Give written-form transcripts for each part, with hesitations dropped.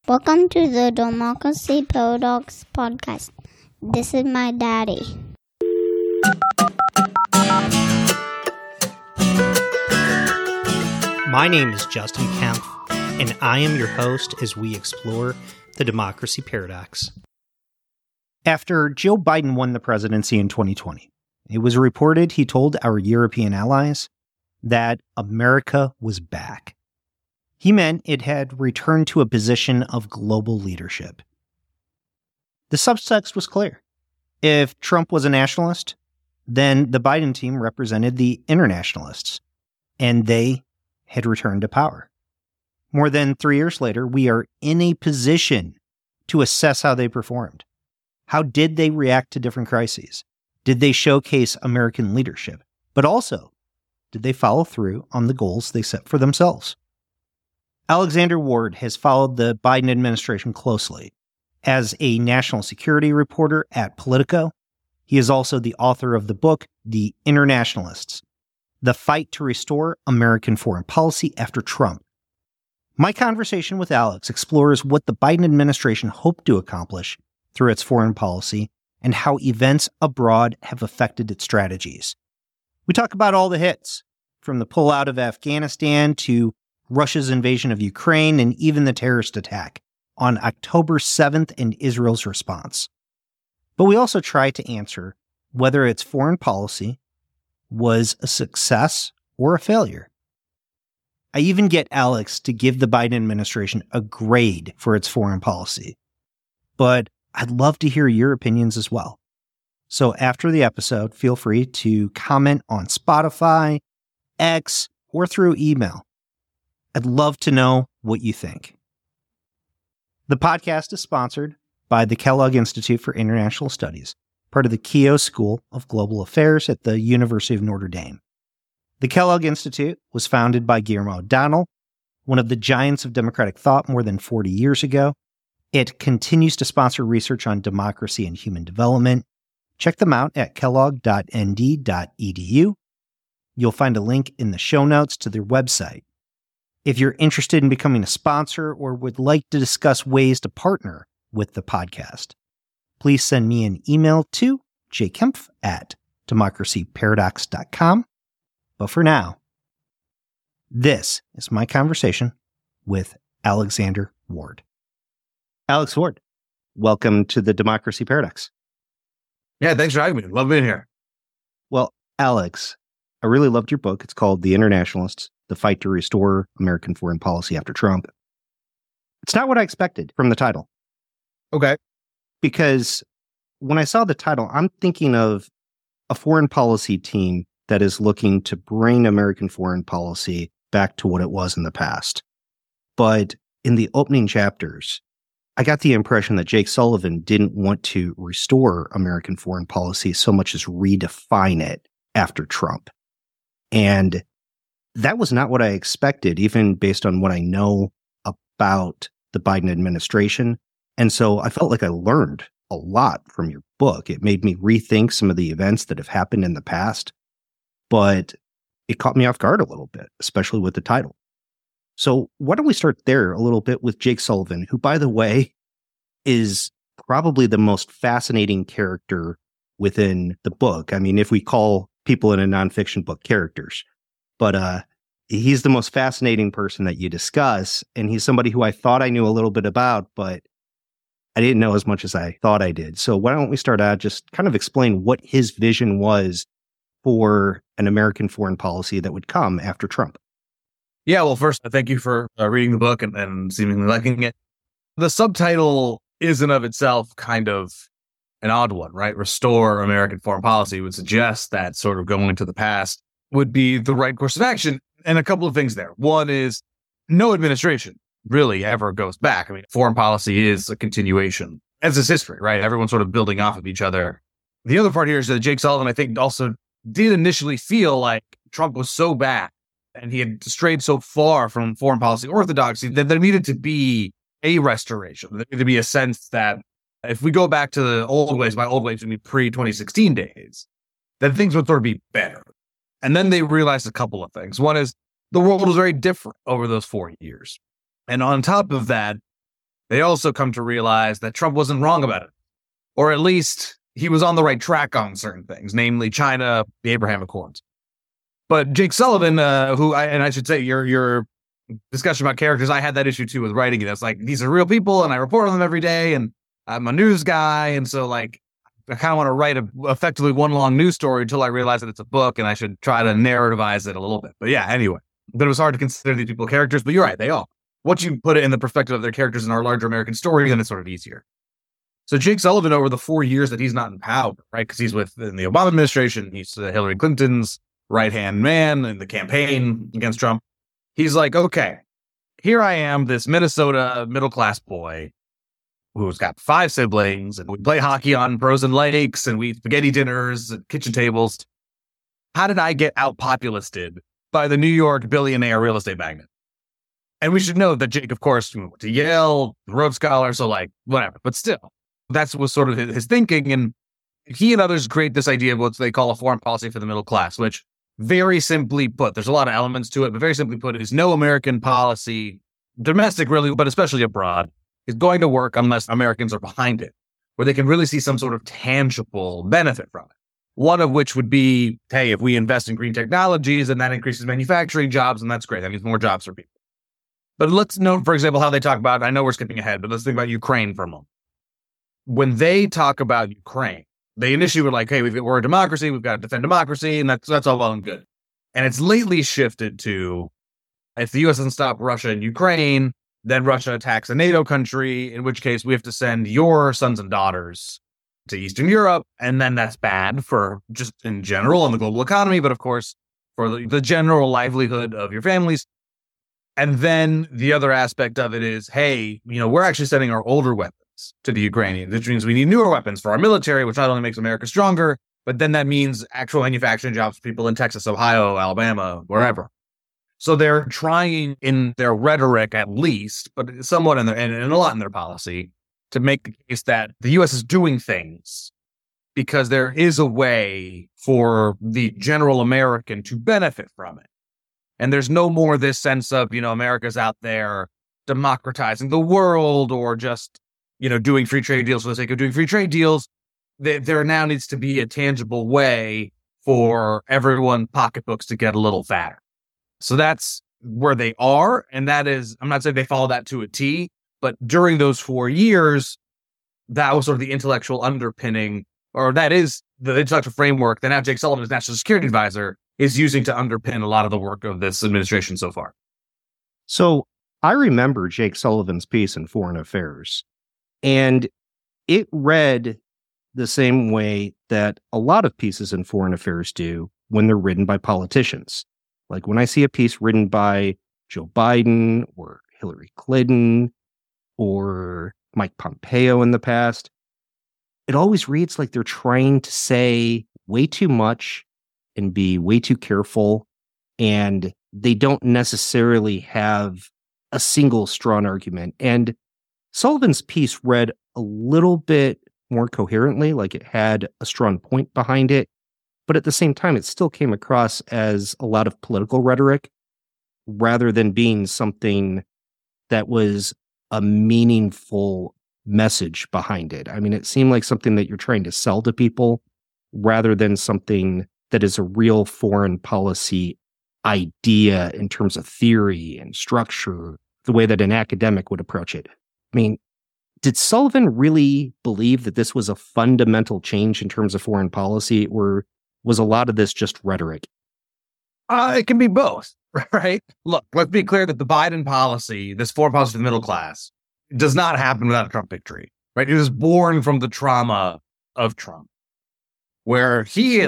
Welcome to the Democracy Paradox podcast. This is my daddy. My name is Justin Kempf, and I am your host as we explore the democracy paradox. After Joe Biden won the presidency in 2020, it was reported he told our European allies that America was back. He meant it had returned to a position of global leadership. The subtext was clear. If Trump was a nationalist, then the Biden team represented the internationalists, and they had returned to power. More than 3 years later, we are in a position to assess how they performed. How did they react to different crises? Did they showcase American leadership? But also, did they follow through on the goals they set for themselves? Alexander Ward has followed the Biden administration closely. As a national security reporter at Politico, he is also the author of the book, The Internationalists: The Fight to Restore American Foreign Policy After Trump. My conversation with Alex explores what the Biden administration hoped to accomplish through its foreign policy and how events abroad have affected its strategies. We talk about all the hits, from the pullout of Afghanistan to Russia's invasion of Ukraine and even the terrorist attack on October 7th and Israel's response. But we also try to answer whether its foreign policy was a success or a failure. I even get Alex to give the Biden administration a grade for its foreign policy. But I'd love to hear your opinions as well. So after the episode, feel free to comment on Spotify, X, or through email. I'd love to know what you think. The podcast is sponsored by the Kellogg Institute for International Studies, part of the Keough School of Global Affairs at the University of Notre Dame. The Kellogg Institute was founded by Guillermo O'Donnell, one of the giants of democratic thought more than 40 years ago. It continues to sponsor research on democracy and human development. Check them out at kellogg.nd.edu. You'll find a link in the show notes to their website. If you're interested in becoming a sponsor or would like to discuss ways to partner with the podcast, please send me an email to jkempf@democracyparadox.com. But for now, this is my conversation with Alexander Ward. Alex Ward, welcome to the Democracy Paradox. Yeah, thanks for having me. Love being here. Well, Alex, I really loved your book. It's called The Internationalists: The Fight to Restore American Foreign Policy After Trump. It's not what I expected from the title. Okay. Because when I saw the title, I'm thinking of a foreign policy team that is looking to bring American foreign policy back to what it was in the past. But in the opening chapters, I got the impression that Jake Sullivan didn't want to restore American foreign policy so much as redefine it after Trump. And that was not what I expected, even based on what I know about the Biden administration. And so I felt like I learned a lot from your book. It made me rethink some of the events that have happened in the past, but it caught me off guard a little bit, especially with the title. So why don't we start there a little bit with Jake Sullivan, who, by the way, is probably the most fascinating character within the book. I mean, if we call people in a nonfiction book characters, but he's the most fascinating person that you discuss. And he's somebody who I thought I knew a little bit about, but I didn't know as much as I thought I did. So why don't we start out, just kind of explain what his vision was for an American foreign policy that would come after Trump. Yeah, well, first, thank you for reading the book and seemingly liking it. The subtitle is in of itself kind of an odd one, right? Restore American foreign policy would suggest that sort of going to the past would be the right course of action. And a couple of things there. One is no administration really ever goes back. I mean, foreign policy is a continuation, as is history, right? Everyone's sort of building off of each other. The other part here is that Jake Sullivan, I think, also did initially feel like Trump was so bad and he had strayed so far from foreign policy orthodoxy that there needed to be a restoration. There needed to be a sense that if we go back to the old ways, by old ways, we mean pre-2016 days, then things would sort of be better. And then they realized a couple of things. One is the world was very different over those 4 years. And on top of that, they also come to realize that Trump wasn't wrong about it. Or at least he was on the right track on certain things, namely China, the Abraham Accords. But Jake Sullivan, I should say, your discussion about characters, I had that issue too with writing it. It's like, these are real people and I report on them every day and I'm a news guy. And so like, I kind of want to write effectively one long news story until I realize that it's a book and I should try to narrativize it a little bit. But yeah, anyway, but it was hard to consider these people characters, but you're right, they are. Once you put it in the perspective of their characters in our larger American story, then it's sort of easier. So Jake Sullivan, over the 4 years that he's not in power, right? Because he's in the Obama administration, he's Hillary Clinton's right-hand man in the campaign against Trump. He's like, okay, here I am, this Minnesota middle-class boy who's got 5 siblings, and we play hockey on frozen lakes, and we eat spaghetti dinners at kitchen tables. How did I get out-populisted by the New York billionaire real estate magnate? And we should know that Jake, of course, went to Yale, Rhodes Scholar, so like, whatever. But still, that was sort of his thinking. And he and others create this idea of what they call a foreign policy for the middle class, which very simply put, there's a lot of elements to it, but very simply put, is no American policy, domestic really, but especially abroad, is going to work unless Americans are behind it, where they can really see some sort of tangible benefit from it. One of which would be, hey, if we invest in green technologies and that increases manufacturing jobs, and that's great. That means more jobs for people. But let's note, for example, how they talk about, I know we're skipping ahead, but let's think about Ukraine for a moment. When they talk about Ukraine, they initially were like, hey, we're a democracy, we've got to defend democracy, and that's all well and good. And it's lately shifted to, if the U.S. doesn't stop Russia and Ukraine, then Russia attacks a NATO country, in which case we have to send your sons and daughters to Eastern Europe, and then that's bad for just in general on the global economy, but of course, for the general livelihood of your families. And then the other aspect of it is, hey, we're actually sending our older weapons to the Ukrainians, which means we need newer weapons for our military, which not only makes America stronger, but then that means actual manufacturing jobs for people in Texas, Ohio, Alabama, wherever. So they're trying in their rhetoric, at least, but somewhat in and a lot in their policy, to make the case that the U.S. is doing things because there is a way for the general American to benefit from it. And there's no more this sense of, America's out there democratizing the world or just, doing free trade deals for the sake of doing free trade deals. There now needs to be a tangible way for everyone's pocketbooks to get a little fatter. So that's where they are. And that is, I'm not saying they follow that to a T, but during those 4 years, that was sort of the intellectual underpinning, or that is the intellectual framework that now Jake Sullivan, as National Security Advisor, is using to underpin a lot of the work of this administration so far. So I remember Jake Sullivan's piece in Foreign Affairs, and it read the same way that a lot of pieces in Foreign Affairs do when they're written by politicians. Like when I see a piece written by Joe Biden or Hillary Clinton or Mike Pompeo in the past, it always reads like they're trying to say way too much and be way too careful, and they don't necessarily have a single strong argument. And Sullivan's piece read a little bit more coherently, like it had a strong point behind it, but at the same time, it still came across as a lot of political rhetoric rather than being something that was a meaningful message behind it. I mean, it seemed like something that you're trying to sell to people rather than something that is a real foreign policy idea in terms of theory and structure, the way that an academic would approach it. I mean, did Sullivan really believe that this was a fundamental change in terms of foreign policy, or was a lot of this just rhetoric? It can be both, right? Look, let's be clear that the Biden policy, this foreign policy for the middle class, does not happen without a Trump victory, right? It was born from the trauma of Trump, where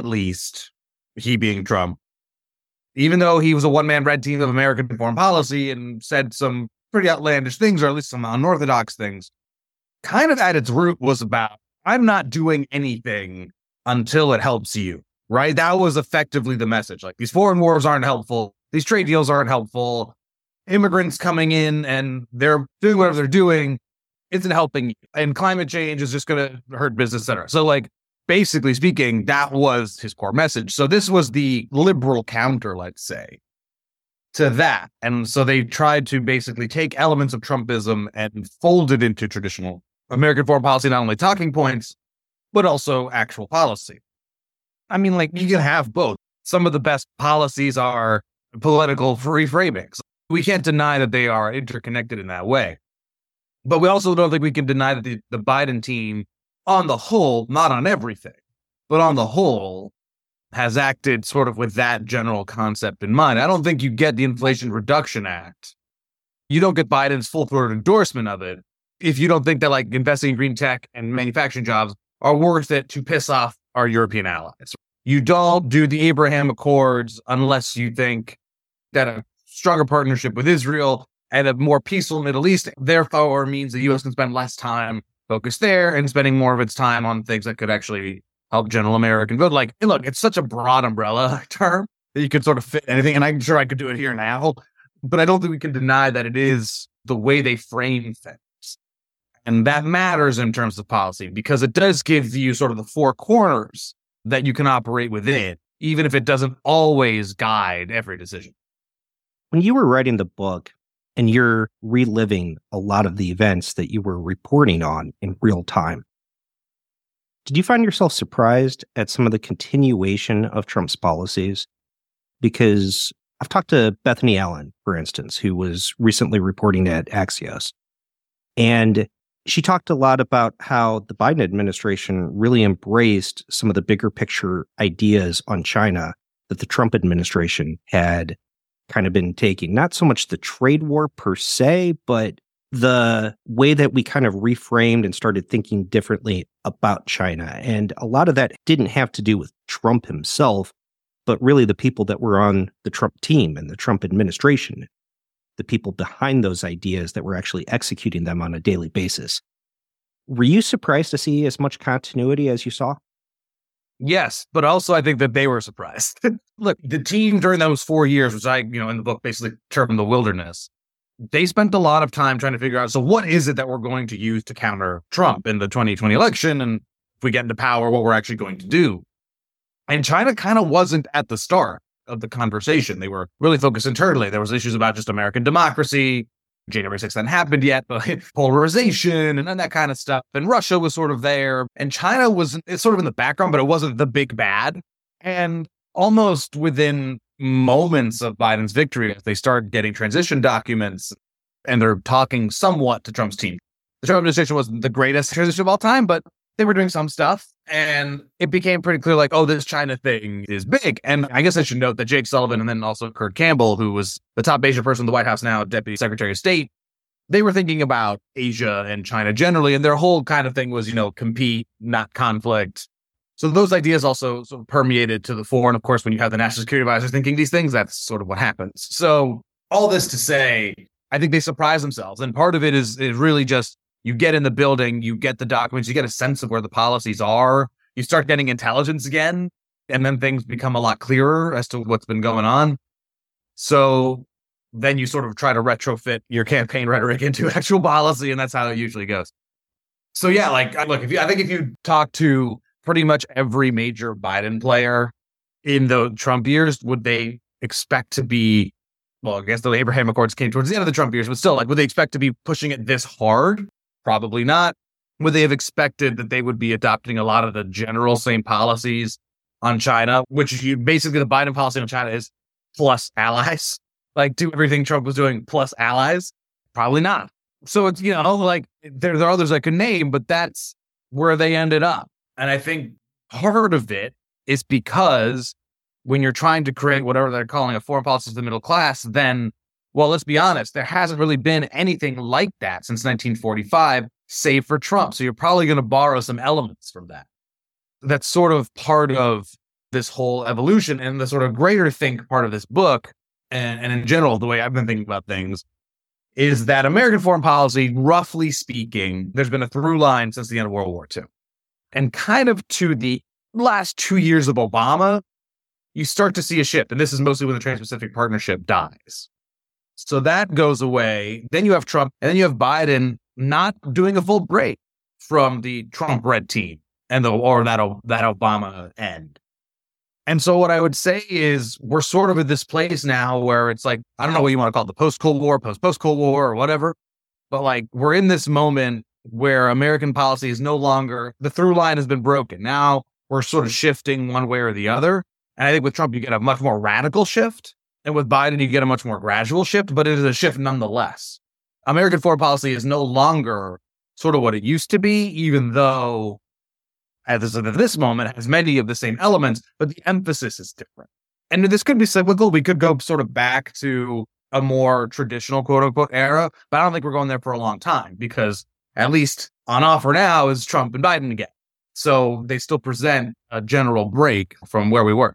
he being Trump, even though he was a one-man red team of American foreign policy and said some pretty outlandish things, or at least some unorthodox things, kind of at its root was about, I'm not doing anything until it helps you, right? That was effectively the message. Like, these foreign wars aren't helpful. These trade deals aren't helpful. Immigrants coming in and they're doing whatever they're doing isn't helping you. And climate change is just going to hurt business, et cetera. So, like, basically speaking, that was his core message. So this was the liberal counter, let's say, to that. And so they tried to basically take elements of Trumpism and fold it into traditional American foreign policy, not only talking points, but also actual policy. I mean, like, you can have both. Some of the best policies are political reframings. We can't deny that they are interconnected in that way. But we also don't think we can deny that the Biden team, on the whole, not on everything, but on the whole, has acted sort of with that general concept in mind. I don't think you get the Inflation Reduction Act. You don't get Biden's full-throated endorsement of it if you don't think that, like, investing in green tech and manufacturing jobs are worth it to piss off our European allies. You don't do the Abraham Accords unless you think that a stronger partnership with Israel and a more peaceful Middle East, therefore, means the U.S. can spend less time focused there and spending more of its time on things that could actually help general American good. Like, look, it's such a broad umbrella term that you could sort of fit anything. And I'm sure I could do it here now, but I don't think we can deny that it is the way they frame things. And that matters in terms of policy because it does give you sort of the four corners that you can operate within, even if it doesn't always guide every decision. When you were writing the book and you're reliving a lot of the events that you were reporting on in real time, did you find yourself surprised at some of the continuation of Trump's policies? Because I've talked to Bethany Allen, for instance, who was recently reporting at Axios, and she talked a lot about how the Biden administration really embraced some of the bigger picture ideas on China that the Trump administration had kind of been taking. Not so much the trade war per se, but the way that we kind of reframed and started thinking differently about China. And a lot of that didn't have to do with Trump himself, but really the people that were on the Trump team and the Trump administration, the people behind those ideas that were actually executing them on a daily basis. Were you surprised to see as much continuity as you saw? Yes, but also I think that they were surprised. Look, the team during those 4 years, which I, in the book basically termed the wilderness, they spent a lot of time trying to figure out, so what is it that we're going to use to counter Trump in the 2020 election? And if we get into power, what we're actually going to do. And China kind of wasn't at the start of the conversation. They were really focused internally. There was issues about just American democracy. January 6th hadn't happened yet, but polarization and that kind of stuff. And Russia was sort of there. And China was sort of in the background, but it wasn't the big bad. And almost within moments of Biden's victory, they started getting transition documents and they're talking somewhat to Trump's team. The Trump administration wasn't the greatest transition of all time, but they were doing some stuff. And it became pretty clear, like, oh, this China thing is big. And I guess I should note that Jake Sullivan and then also Kurt Campbell, who was the top Asia person in the White House now, Deputy Secretary of State, they were thinking about Asia and China generally. And their whole kind of thing was, compete, not conflict. So those ideas also sort of permeated to the fore. And of course, when you have the national security advisor thinking these things, that's sort of what happens. So all this to say, I think they surprise themselves. And part of it is really just, you get in the building, you get the documents, you get a sense of where the policies are, you start getting intelligence again, and then things become a lot clearer as to what's been going on. So then you sort of try to retrofit your campaign rhetoric into actual policy, and that's how it usually goes. So yeah, look, I think if you talk to pretty much every major Biden player in the Trump years, would they expect to be, well, I guess the Abraham Accords came towards the end of the Trump years, but still, would they expect to be pushing it this hard? Probably not. Would they have expected that they would be adopting a lot of the general same policies on China, which basically the Biden policy on China is plus allies, do everything Trump was doing plus allies? Probably not. So it's, there are others I could name, but that's where they ended up. And I think part of it is because when you're trying to create whatever they're calling a foreign policy for the middle class, then, well, let's be honest, there hasn't really been anything like that since 1945, save for Trump. So you're probably going to borrow some elements from that. That's sort of part of this whole evolution and the sort of greater think part of this book. And in general, the way I've been thinking about things is that American foreign policy, roughly speaking, there's been a through line since the end of World War II. And kind of to the last 2 years of Obama, you start to see a shift. And this is mostly when the Trans-Pacific Partnership dies. So that goes away. Then you have Trump, and then you have Biden not doing a full break from the Trump red team and that Obama end. And so what I would say is we're sort of at this place now where it's like, I don't know what you want to call it, the post-Cold War, post-Cold War or whatever, but like we're in this moment where American policy is no longer, the through line has been broken. Now we're sort of shifting one way or the other. And I think with Trump, you get a much more radical shift. And with Biden, you get a much more gradual shift, but it is a shift nonetheless. American foreign policy is no longer sort of what it used to be, even though at this moment has many of the same elements, but the emphasis is different. And this could be cyclical. We could go sort of back to a more traditional quote unquote era, but I don't think we're going there for a long time because at least on offer now is Trump and Biden again. So they still present a general break from where we were.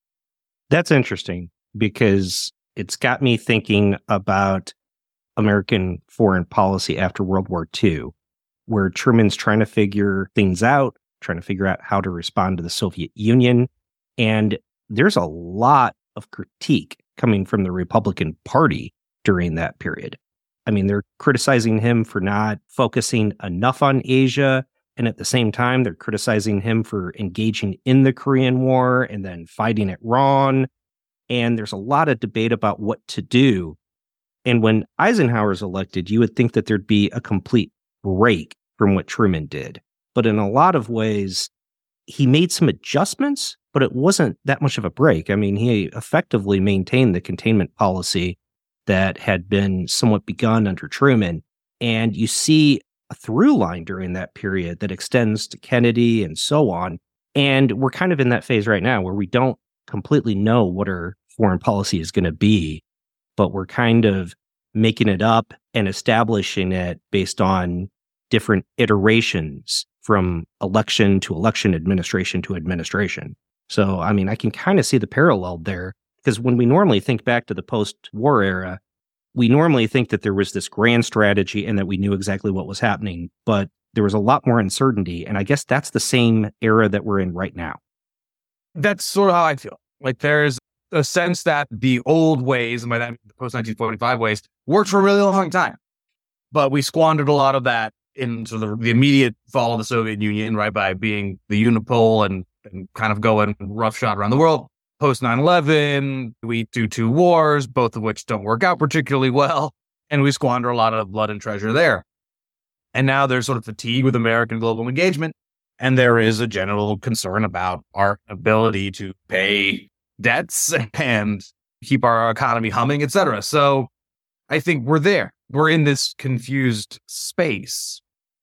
That's interesting because it's got me thinking about American foreign policy after World War II, where Truman's trying to figure things out, trying to figure out how to respond to the Soviet Union. And there's a lot of critique coming from the Republican Party during that period. I mean, they're criticizing him for not focusing enough on Asia. And at the same time, they're criticizing him for engaging in the Korean War and then fighting it wrong. And there's a lot of debate about what to do. And when Eisenhower's elected, you would think that there'd be a complete break from what Truman did. But in a lot of ways, he made some adjustments, but it wasn't that much of a break. I mean, he effectively maintained the containment policy that had been somewhat begun under Truman. And you see a through line during that period that extends to Kennedy and so on. And we're kind of in that phase right now where we don't completely know what our foreign policy is going to be, but we're kind of making it up and establishing it based on different iterations from election to election, administration to administration. So, I mean, I can kind of see the parallel there because when we normally think back to the post-war era, we normally think that there was this grand strategy and that we knew exactly what was happening, but there was a lot more uncertainty. And I guess that's the same era that we're in right now. That's sort of how I feel. Like there's a sense that the old ways, and by that the post-1945 ways, worked for a really long time. But we squandered a lot of that in sort of the immediate fall of the Soviet Union, right, by being the unipole and kind of going roughshod around the world. Post 9/11, we do two wars, both of which don't work out particularly well, and we squander a lot of blood and treasure there. And now there's sort of fatigue with American global engagement, and there is a general concern about our ability to pay debts and keep our economy humming, et cetera. So I think we're there. We're in this confused space.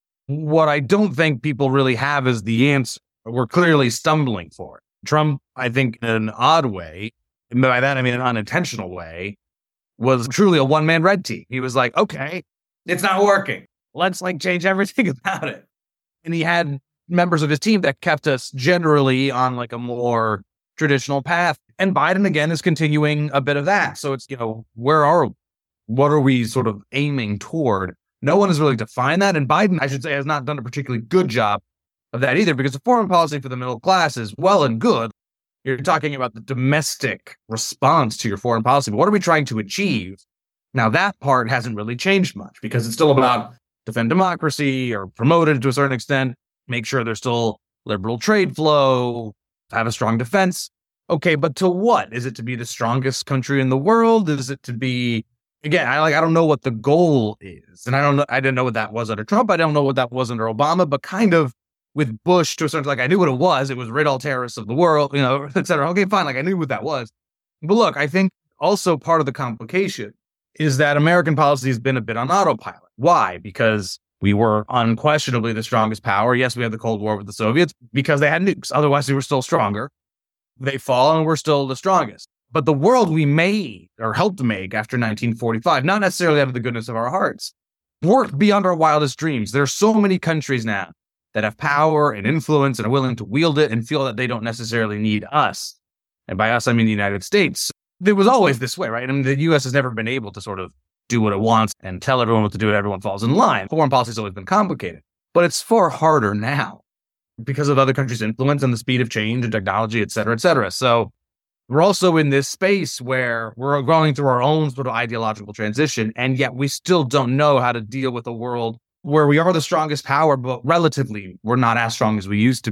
What I don't think people really have is the answer. We're clearly stumbling for it. Trump, I think, in an odd way, and by that I mean an unintentional way, was truly a one-man red team. He was like, okay, it's not working. Let's change everything about it. And he had members of his team that kept us generally on a more traditional path. And Biden, again, is continuing a bit of that. So it's, where are we? What are we sort of aiming toward? No one has really defined that. And Biden, I should say, has not done a particularly good job of that either, because the foreign policy for the middle class is well and good. You're talking about the domestic response to your foreign policy. But what are we trying to achieve? Now, that part hasn't really changed much because it's still about defend democracy or promote it to a certain extent, make sure there's still liberal trade flow, have a strong defense. Okay, but to what? Is it to be the strongest country in the world? Is it to be, again, I don't know what the goal is. And I didn't know what that was under Trump. I don't know what that was under Obama, but kind of with Bush to a certain, I knew what it was. It was rid all terrorists of the world, et cetera. Okay, fine. I knew what that was. But look, I think also part of the complication is that American policy has been a bit on autopilot. Why? Because we were unquestionably the strongest power. Yes, we had the Cold War with the Soviets because they had nukes. Otherwise, we were still stronger. They fall and we're still the strongest. But the world we made or helped make after 1945, not necessarily out of the goodness of our hearts, worked beyond our wildest dreams. There are so many countries now that have power and influence and are willing to wield it and feel that they don't necessarily need us. And by us, I mean the United States. It was always this way, right? I mean, the U.S. has never been able to sort of do what it wants and tell everyone what to do and everyone falls in line. Foreign policy has always been complicated, but it's far harder now because of other countries' influence and the speed of change and technology, et cetera, et cetera. So we're also in this space where we're going through our own sort of ideological transition, and yet we still don't know how to deal with a world where we are the strongest power, but relatively we're not as strong as we used to be.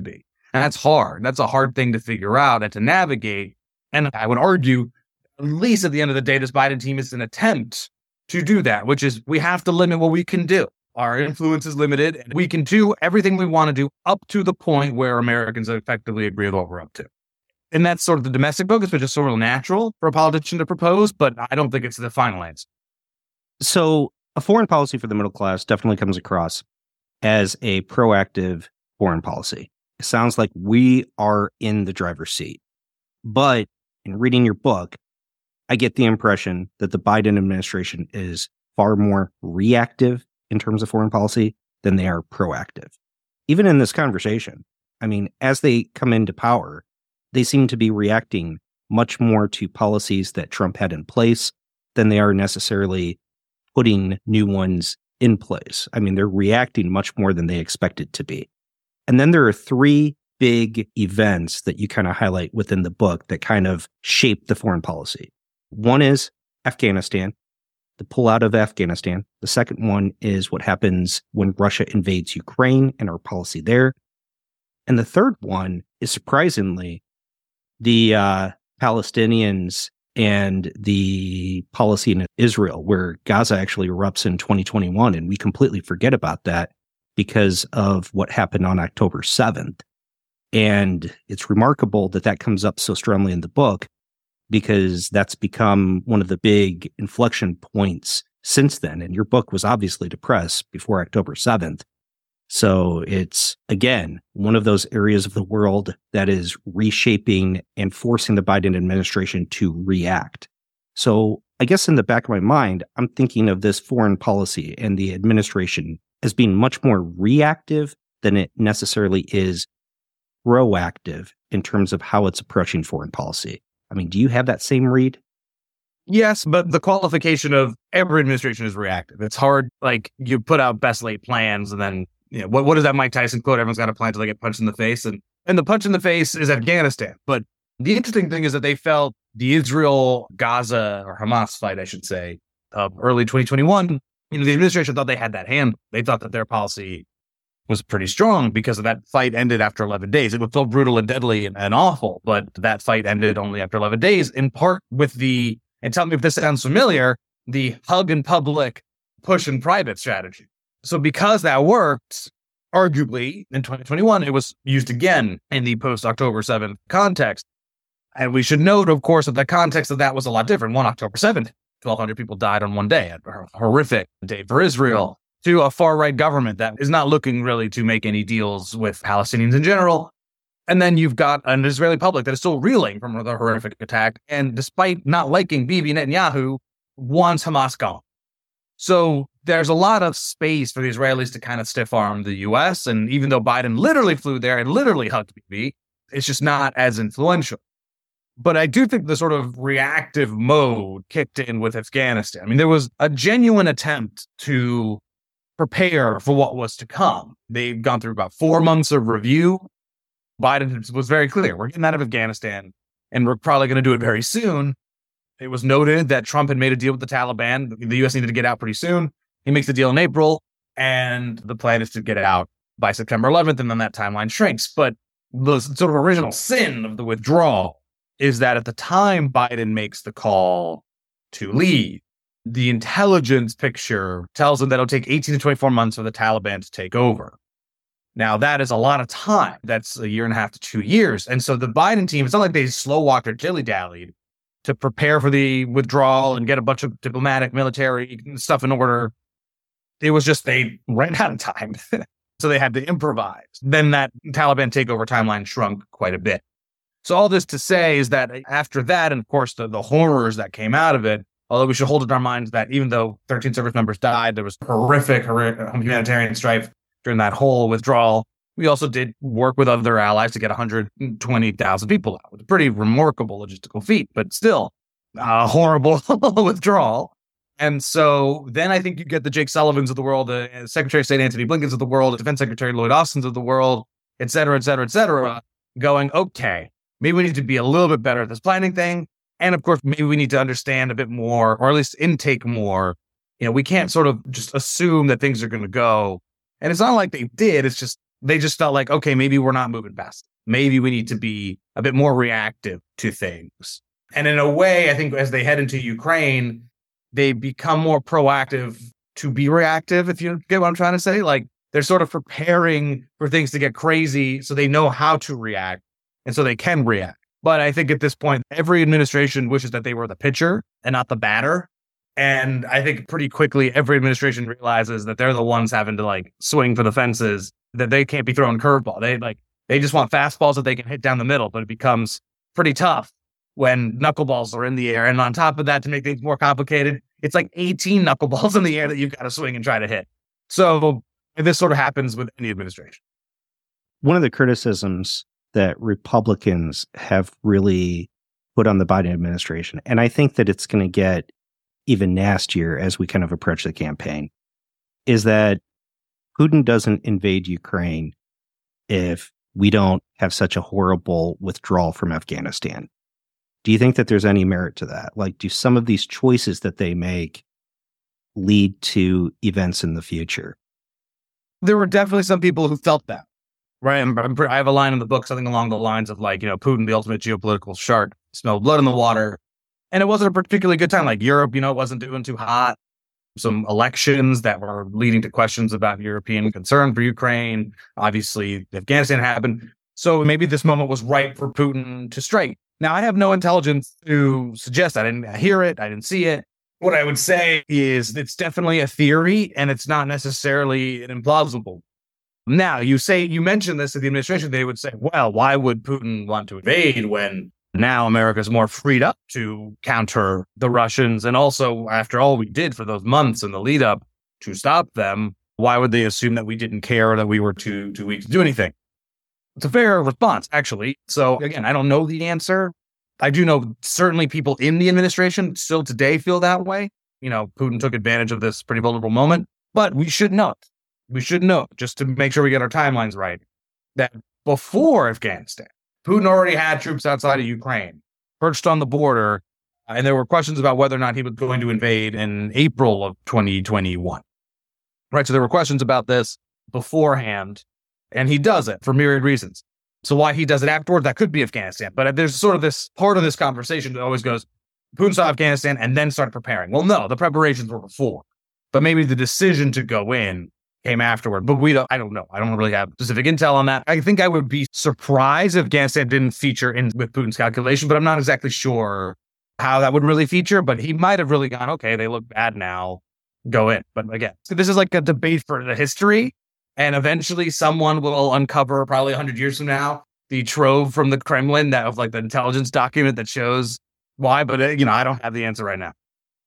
And that's hard. That's a hard thing to figure out and to navigate. And I would argue, at least at the end of the day, this Biden team is an attempt to do that, which is we have to limit what we can do. Our influence is limited, and we can do everything we want to do up to the point where Americans effectively agree with what we're up to. And that's sort of the domestic focus, which is sort of natural for a politician to propose, but I don't think it's the final answer. So a foreign policy for the middle class definitely comes across as a proactive foreign policy. It sounds like we are in the driver's seat. But in reading your book, I get the impression that the Biden administration is far more reactive in terms of foreign policy than they are proactive. Even in this conversation, I mean, as they come into power, they seem to be reacting much more to policies that Trump had in place than they are necessarily putting new ones in place. I mean, they're reacting much more than they expected to be. And then there are three big events that you kind of highlight within the book that kind of shape the foreign policy. One is Afghanistan, the pullout of Afghanistan. The second one is what happens when Russia invades Ukraine and our policy there. And the third one is surprisingly the Palestinians and the policy in Israel, where Gaza actually erupts in 2021. And we completely forget about that because of what happened on October 7th. And it's remarkable that that comes up so strongly in the book, because that's become one of the big inflection points since then. And your book was obviously to press before October 7th. So it's, again, one of those areas of the world that is reshaping and forcing the Biden administration to react. So I guess in the back of my mind, I'm thinking of this foreign policy and the administration as being much more reactive than it necessarily is proactive in terms of how it's approaching foreign policy. I mean, do you have that same read? Yes, but the qualification of every administration is reactive. It's hard, like you put out best laid plans and then, you know, what is that Mike Tyson quote? Everyone's got a plan until they get punched in the face. And the punch in the face is Afghanistan. But the interesting thing is that they felt the Israel-Gaza or Hamas fight, I should say, of early 2021, you know, the administration thought they had that handled. They thought that their policy was pretty strong because of that fight ended after 11 days. It was so brutal and deadly and awful, but that fight ended only after 11 days, in part with the, and tell me if this sounds familiar, the hug in public, push in private strategy. So because that worked, arguably in 2021, it was used again in the post-October 7th context. And we should note, of course, that the context of that was a lot different. One October 7th, 1,200 people died on one day, a horrific day for Israel, to a far-right government that is not looking really to make any deals with Palestinians in general. And then you've got an Israeli public that is still reeling from the horrific attack, and despite not liking Bibi Netanyahu, wants Hamas gone. So there's a lot of space for the Israelis to kind of stiff-arm the U.S., and even though Biden literally flew there and literally hugged Bibi, it's just not as influential. But I do think the sort of reactive mode kicked in with Afghanistan. I mean, there was a genuine attempt to prepare for what was to come. They've gone through about 4 months of review. Biden was very clear. We're getting out of Afghanistan, and we're probably going to do it very soon. It was noted that Trump had made a deal with the Taliban. The U.S. needed to get out pretty soon. He makes the deal in April, and the plan is to get it out by September 11th, and then that timeline shrinks. But the sort of original sin of the withdrawal is that at the time Biden makes the call to leave, the intelligence picture tells him that it'll take 18 to 24 months for the Taliban to take over. Now, that is a lot of time. That's a year and a half to 2 years. And so the Biden team, it's not like they slow walked or dilly-dallied to prepare for the withdrawal and get a bunch of diplomatic, military stuff in order. It was just they ran out of time. So they had to improvise. Then that Taliban takeover timeline shrunk quite a bit. So all this to say is that after that, and of course the horrors that came out of it, although we should hold in our minds that even though 13 service members died, there was horrific humanitarian strife during that whole withdrawal. We also did work with other allies to get 120,000 people out. It was a pretty remarkable logistical feat, but still a horrible withdrawal. And so then I think you get the Jake Sullivans of the world, the Secretary of State Antony Blinken's of the world, the Defense Secretary Lloyd Austin's of the world, et cetera, going, okay, maybe we need to be a little bit better at this planning thing. And of course, maybe we need to understand a bit more, or at least intake more. You know, we can't sort of just assume that things are going to go. And it's not like they did. It's just, they just felt like, okay, maybe we're not moving fast. maybe we need to be a bit more reactive to things. And in a way, I think as they head into Ukraine, they become more proactive to be reactive, if you get what I'm trying to say. Like, they're sort of preparing for things to get crazy so they know how to react, and so they can react. But I think at this point, every administration wishes that they were the pitcher and not the batter. And I think pretty quickly, every administration realizes that they're the ones having to like swing for the fences, that they can't be throwing curveball. They just want fastballs that they can hit down the middle, but it becomes pretty tough when knuckleballs are in the air. And on top of that, to make things more complicated, it's like 18 knuckleballs in the air that you've got to swing and try to hit. So this sort of happens with any administration. One of the criticisms that Republicans have really put on the Biden administration, and I think that it's going to get even nastier as we kind of approach the campaign, is that Putin doesn't invade Ukraine if we don't have such a horrible withdrawal from Afghanistan. Do you think that there's any merit to that? Like, do some of these choices that they make lead to events in the future? There were definitely some people who felt that, right? I have a line in the book, something along the lines of like, Putin, the ultimate geopolitical shark, smelled blood in the water. And it wasn't a particularly good time. Like Europe, it wasn't doing too hot. Some elections that were leading to questions about European concern for Ukraine. Obviously, Afghanistan happened. So maybe this moment was right for Putin to strike. Now, I have no intelligence to suggest. I didn't hear it. I didn't see it. What I would say is it's definitely a theory, and it's not necessarily an implausible. Now, you mentioned this to the administration, they would say, well, why would Putin want to invade when now America's more freed up to counter the Russians? And also, after all we did for those months in the lead up to stop them, why would they assume that we didn't care or that we were too weak to do anything? It's a fair response, actually. So again, I don't know the answer. I do know certainly people in the administration still today feel that way. Putin took advantage of this pretty vulnerable moment, but we should know. We should know, just to make sure we get our timelines right, that before Afghanistan, Putin already had troops outside of Ukraine, perched on the border, and there were questions about whether or not he was going to invade in April of 2021. Right, so there were questions about this beforehand, and he does it for myriad reasons. So why he does it afterward, that could be Afghanistan. But there's sort of this part of this conversation that always goes, Putin saw Afghanistan and then started preparing. Well, no, the preparations were before. But maybe the decision to go in came afterward. But I don't know. I don't really have specific intel on that. I think I would be surprised if Afghanistan didn't feature in with Putin's calculation, but I'm not exactly sure how that would really feature. But he might have really gone, okay, they look bad now, go in. But again, this is like a debate for the history. And eventually someone will uncover, probably 100 years from now, the trove from the Kremlin of like the intelligence document that shows why. But, I don't have the answer right now.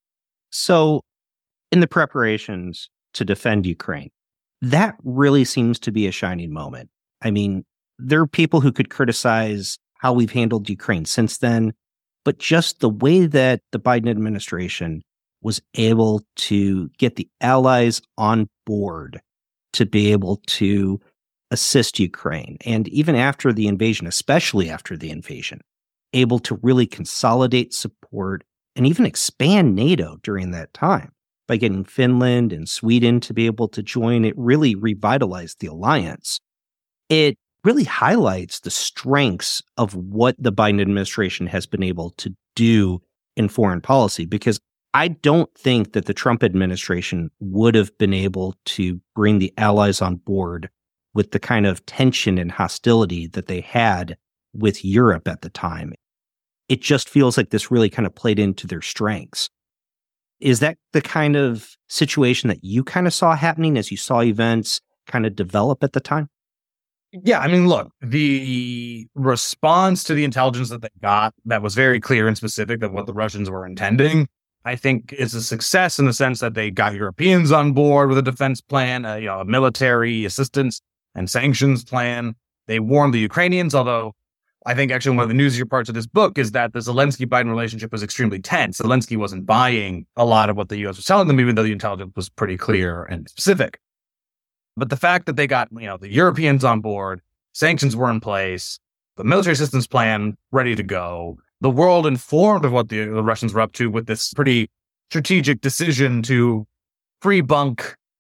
So in the preparations to defend Ukraine, that really seems to be a shining moment. I mean, there are people who could criticize how we've handled Ukraine since then, but just the way that the Biden administration was able to get the allies on board to be able to assist Ukraine. And even after the invasion, especially after the invasion, able to really consolidate support and even expand NATO during that time by getting Finland and Sweden to be able to join. It really revitalized the alliance. It really highlights the strengths of what the Biden administration has been able to do in foreign policy, because I don't think that the Trump administration would have been able to bring the allies on board with the kind of tension and hostility that they had with Europe at the time. It just feels like this really kind of played into their strengths. Is that the kind of situation that you kind of saw happening as you saw events kind of develop at the time? Yeah, I mean, look, the response to the intelligence that they got that was very clear and specific of what the Russians were intending, I think is a success in the sense that they got Europeans on board with a defense plan, a military assistance and sanctions plan. They warned the Ukrainians, although I think actually one of the newsier parts of this book is that the Zelensky-Biden relationship was extremely tense. Zelensky wasn't buying a lot of what the U.S. was telling them, even though the intelligence was pretty clear and specific. But the fact that they got, the Europeans on board, sanctions were in place, the military assistance plan ready to go, the world informed of what the Russians were up to with this pretty strategic decision to pre-bunk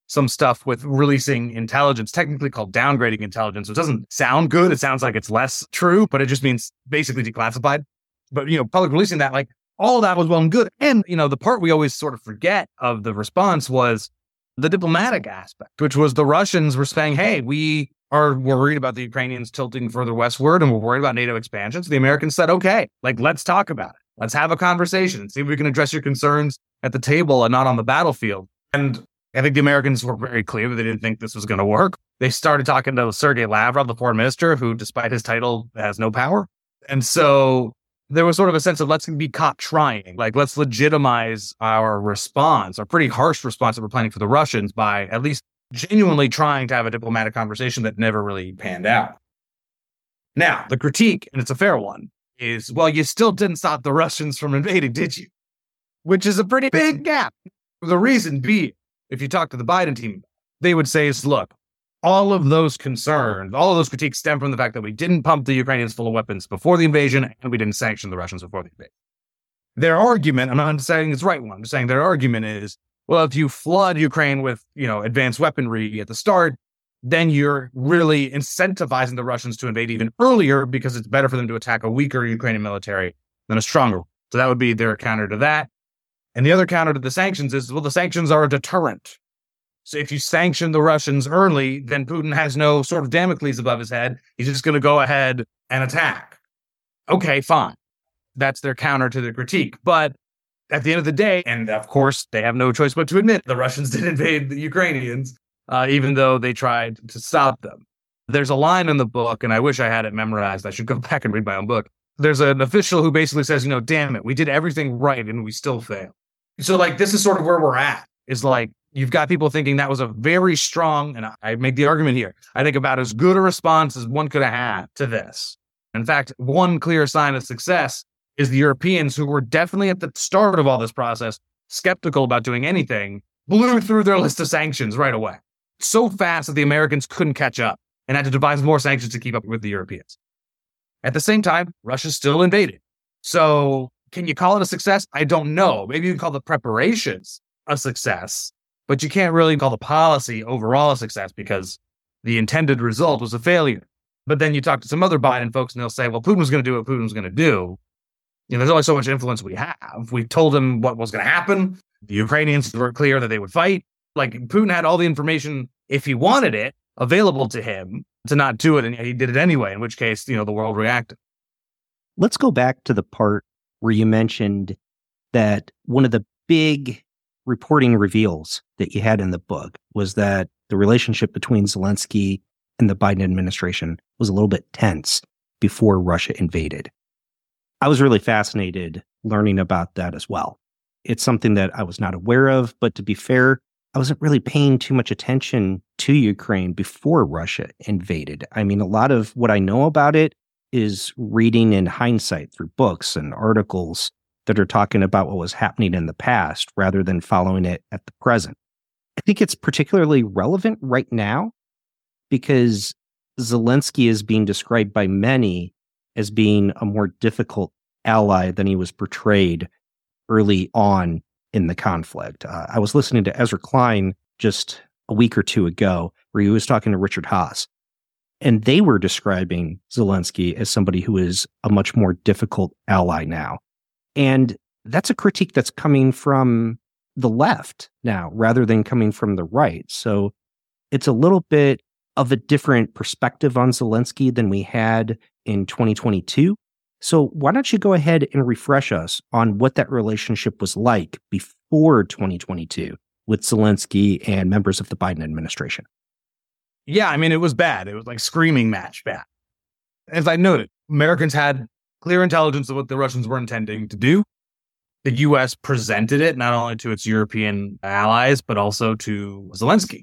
some stuff with releasing intelligence, technically called downgrading intelligence. So it doesn't sound good. It sounds like it's less true, but it just means basically declassified. But, public releasing that, like, all of that was well and good. And, the part we always sort of forget of the response was the diplomatic aspect, which was the Russians were saying, hey, we are worried about the Ukrainians tilting further westward and we're worried about NATO expansion. So the Americans said, okay, like, let's talk about it. Let's have a conversation and see if we can address your concerns at the table and not on the battlefield. And I think the Americans were very clear that they didn't think this was going to work. They started talking to Sergei Lavrov, the foreign minister, who, despite his title, has no power. And so there was sort of a sense of let's be caught trying. Like, let's legitimize our response, our pretty harsh response that we're planning for the Russians by at least genuinely trying to have a diplomatic conversation that never really panned out. Now, the critique, and it's a fair one, is, well, you still didn't stop the Russians from invading, did you? Which is a pretty big gap. The reason being, if you talk to the Biden team, they would say is, look, all of those concerns, all of those critiques stem from the fact that we didn't pump the Ukrainians full of weapons before the invasion and we didn't sanction the Russians before the invasion. Their argument, I'm not saying it's the right one, I'm just saying their argument is, well, if you flood Ukraine with, advanced weaponry at the start, then you're really incentivizing the Russians to invade even earlier because it's better for them to attack a weaker Ukrainian military than a stronger one. So that would be their counter to that. And the other counter to the sanctions is, well, the sanctions are a deterrent. So if you sanction the Russians early, then Putin has no sort of Damocles above his head. He's just going to go ahead and attack. Okay, fine. That's their counter to the critique. But at the end of the day, and of course, they have no choice but to admit the Russians did invade the Ukrainians, even though they tried to stop them. There's a line in the book, and I wish I had it memorized. I should go back and read my own book. There's an official who basically says, damn it, we did everything right and we still failed. So, like, this is sort of where we're at, is like, you've got people thinking that was a very strong, and I make the argument here, I think about as good a response as one could have had to this. In fact, one clear sign of success is the Europeans, who were definitely at the start of all this process, skeptical about doing anything, blew through their list of sanctions right away. So fast that the Americans couldn't catch up and had to devise more sanctions to keep up with the Europeans. At the same time, Russia still invaded. So can you call it a success? I don't know. Maybe you can call the preparations a success, but you can't really call the policy overall a success because the intended result was a failure. But then you talk to some other Biden folks and they'll say, well, Putin was going to do what Putin was going to do. There's only so much influence we have. We told him what was going to happen. The Ukrainians were clear that they would fight. Like, Putin had all the information, if he wanted it, available to him to not do it. And he did it anyway, in which case, the world reacted. Let's go back to the part where you mentioned that one of the big reporting reveals that you had in the book was that the relationship between Zelensky and the Biden administration was a little bit tense before Russia invaded. I was really fascinated learning about that as well. It's something that I was not aware of, but to be fair, I wasn't really paying too much attention to Ukraine before Russia invaded. I mean, a lot of what I know about it is reading in hindsight through books and articles that are talking about what was happening in the past rather than following it at the present. I think it's particularly relevant right now because Zelensky is being described by many as being a more difficult ally than he was portrayed early on in the conflict. I was listening to Ezra Klein just a week or two ago where he was talking to Richard Haas, and they were describing Zelensky as somebody who is a much more difficult ally now. And that's a critique that's coming from the left now rather than coming from the right. So it's a little bit of a different perspective on Zelensky than we had in 2022. So why don't you go ahead and refresh us on what that relationship was like before 2022 with Zelensky and members of the Biden administration? Yeah, I mean, it was bad. It was like screaming match bad. As I noted, Americans had clear intelligence of what the Russians were intending to do. The U.S. presented it not only to its European allies, but also to Zelensky.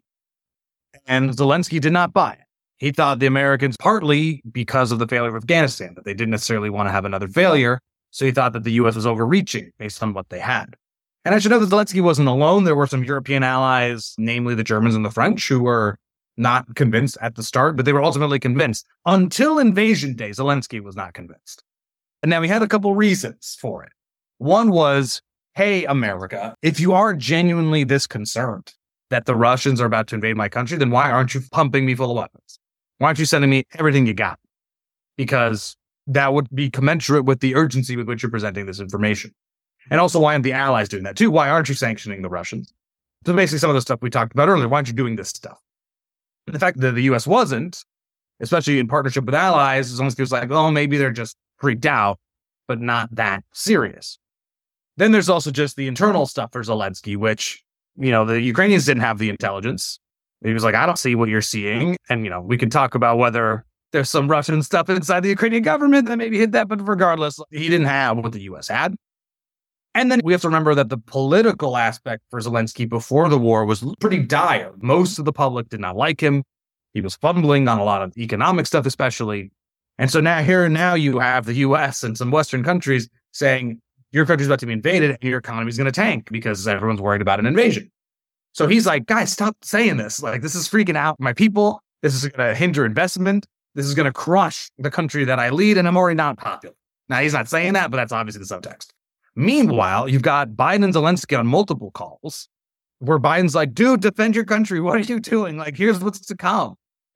And Zelensky did not buy it. He thought the Americans, partly because of the failure of Afghanistan, that they didn't necessarily want to have another failure. So he thought that the U.S. was overreaching based on what they had. And I should know that Zelensky wasn't alone. There were some European allies, namely the Germans and the French, who were not convinced at the start, but they were ultimately convinced. Until invasion day, Zelensky was not convinced. And now he had a couple reasons for it. One was, hey, America, if you are genuinely this concerned that the Russians are about to invade my country, then why aren't you pumping me full of weapons? Why aren't you sending me everything you got? Because that would be commensurate with the urgency with which you're presenting this information. And also, why aren't the allies doing that too? Why aren't you sanctioning the Russians? So basically some of the stuff we talked about earlier, why aren't you doing this stuff? And the fact that the U.S. wasn't, especially in partnership with allies, Zelensky was like, oh, maybe they're just freaked out, but not that serious. Then there's also just the internal stuff for Zelensky, which, the Ukrainians didn't have the intelligence. He was like, I don't see what you're seeing. And, we can talk about whether there's some Russian stuff inside the Ukrainian government that maybe hit that, but regardless, he didn't have what the U.S. had. And then we have to remember that the political aspect for Zelensky before the war was pretty dire. Most of the public did not like him. He was fumbling on a lot of economic stuff, especially. And so now you have the U.S. and some Western countries saying, your country's about to be invaded and your economy's going to tank because everyone's worried about an invasion. So he's like, guys, stop saying this. Like, this is freaking out my people. This is going to hinder investment. This is going to crush the country that I lead, and I'm already not popular. Now, he's not saying that, but that's obviously the subtext. Meanwhile, you've got Biden and Zelensky on multiple calls where Biden's like, dude, defend your country. What are you doing? Like, here's what's to come.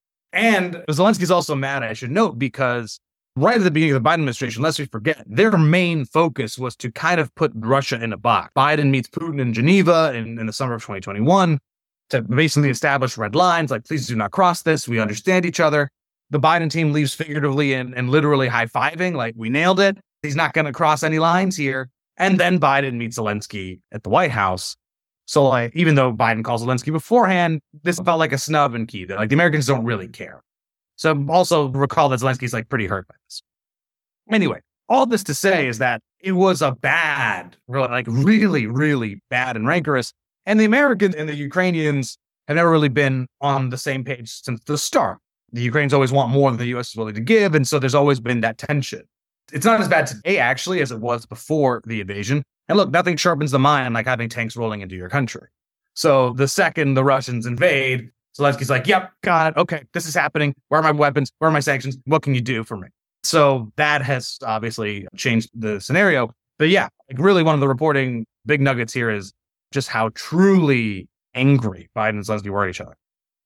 And Zelensky's also mad, I should note, because right at the beginning of the Biden administration, lest we forget, their main focus was to kind of put Russia in a box. Biden meets Putin in Geneva in the summer of 2021 to basically establish red lines, like, please do not cross this. We understand each other. The Biden team leaves figuratively and literally high-fiving, like, we nailed it. He's not going to cross any lines here. And then Biden meets Zelensky at the White House. So, like, even though Biden calls Zelensky beforehand, this felt like a snub and key that, like, the Americans don't really care. So also recall that Zelensky's, like, pretty hurt by this. Anyway, all this to say is that it was a bad, really, really bad and rancorous. And the Americans and the Ukrainians have never really been on the same page since the start. The Ukrainians always want more than the U.S. is willing to give. And so there's always been that tension. It's not as bad today, actually, as it was before the invasion. And look, nothing sharpens the mind like having tanks rolling into your country. So the second the Russians invade, Zelensky's like, yep, got it. Okay, this is happening. Where are my weapons? Where are my sanctions? What can you do for me? So that has obviously changed the scenario. But yeah, like, really one of the reporting big nuggets here is just how truly angry Biden and Zelensky were at each other.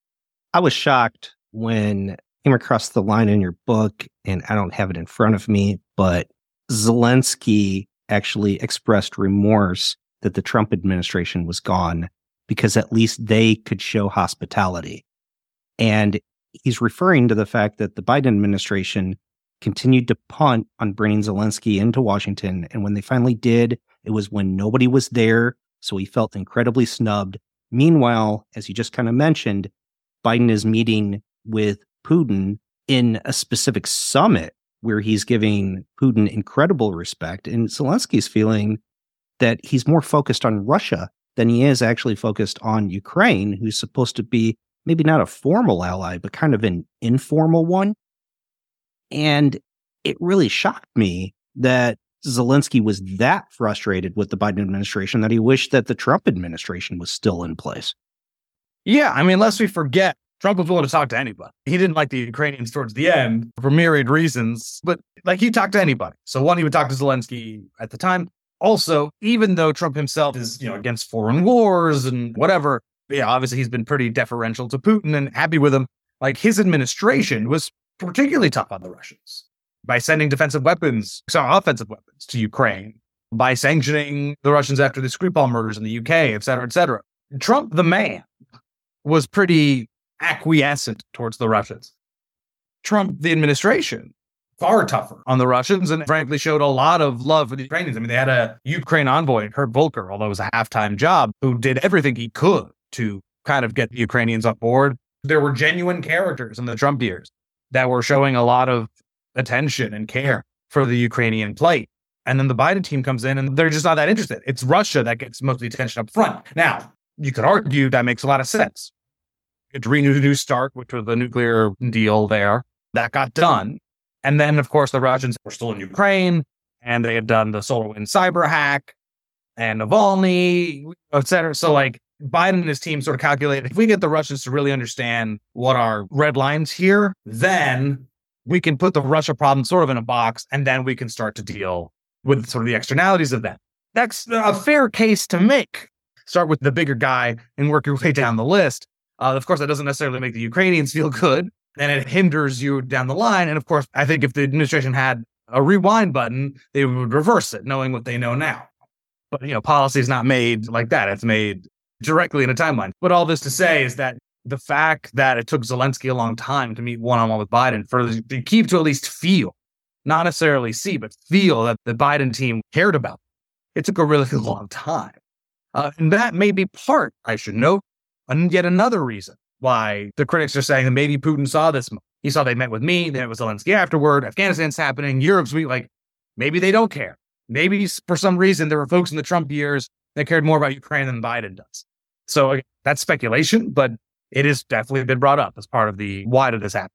I was shocked when I came across the line in your book, and I don't have it in front of me, but Zelensky actually expressed remorse that the Trump administration was gone because at least they could show hospitality. And he's referring to the fact that the Biden administration continued to punt on bringing Zelensky into Washington. And when they finally did, it was when nobody was there. So he felt incredibly snubbed. Meanwhile, as you just kind of mentioned, Biden is meeting with Putin in a specific summit where he's giving Putin incredible respect. And Zelensky's feeling that he's more focused on Russia than he is actually focused on Ukraine, who's supposed to be maybe not a formal ally, but kind of an informal one. And it really shocked me that Zelensky was that frustrated with the Biden administration that he wished that the Trump administration was still in place. Yeah, I mean, lest we forget, Trump was willing to talk to anybody. He didn't like the Ukrainians towards the end for myriad reasons, but like he talked to anybody. So one, he would talk to Zelensky at the time. Also, even though Trump himself is, against foreign wars and whatever, yeah, obviously he's been pretty deferential to Putin and happy with him. Like, his administration was particularly tough on the Russians by sending offensive weapons to Ukraine, by sanctioning the Russians after the Skripal murders in the UK, et cetera, et cetera. Trump, the man, was pretty acquiescent towards the Russians. Trump, the administration, far tougher on the Russians and frankly showed a lot of love for the Ukrainians. I mean, they had a Ukraine envoy, Herb Volker, although it was a half-time job, who did everything he could to kind of get the Ukrainians on board. There were genuine characters in the Trump years that were showing a lot of attention and care for the Ukrainian plight. And then the Biden team comes in and they're just not that interested. It's Russia that gets most of the attention up front. Now, you could argue that makes a lot of sense. It's New START, which was the nuclear deal there. That got done. And then, of course, the Russians were still in Ukraine, and they had done the SolarWinds cyber hack and Navalny, et cetera. So, like, Biden and his team sort of calculated, if we get the Russians to really understand what are red lines here, then we can put the Russia problem sort of in a box, and then we can start to deal with sort of the externalities of that. That's a fair case to make. start with the bigger guy and work your way down the list. Of course, that doesn't necessarily make the Ukrainians feel good, and it hinders you down the line. And of course, I think if the administration had a rewind button, they would reverse it, knowing what they know now. But, policy is not made like that. It's made directly in a timeline. But all this to say is that the fact that it took Zelensky a long time to meet one-on-one with Biden for the Kyiv to at least feel, not necessarily see, but feel that the Biden team cared about it took a really long time. And that may be part, I should note, and yet another reason why the critics are saying that maybe Putin saw this. He saw they met with me, then it was Zelensky afterward, Afghanistan's happening, Europe's weak. Like, maybe they don't care. Maybe for some reason there were folks in the Trump years that cared more about Ukraine than Biden does. So that's speculation, but it has definitely been brought up as part of the why did this happen.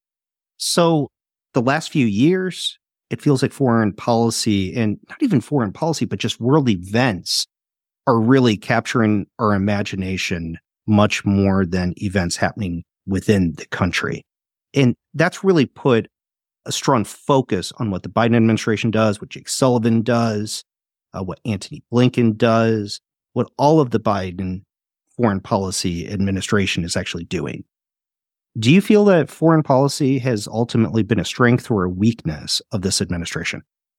So the last few years, it feels like foreign policy, and not even foreign policy, but just world events are really capturing our imagination much more than events happening within the country. And that's really put a strong focus on what the Biden administration does, what Jake Sullivan does, what Antony Blinken does, what all of the Biden foreign policy administration is actually doing. Do you feel that foreign policy has ultimately been a strength or a weakness of this administration?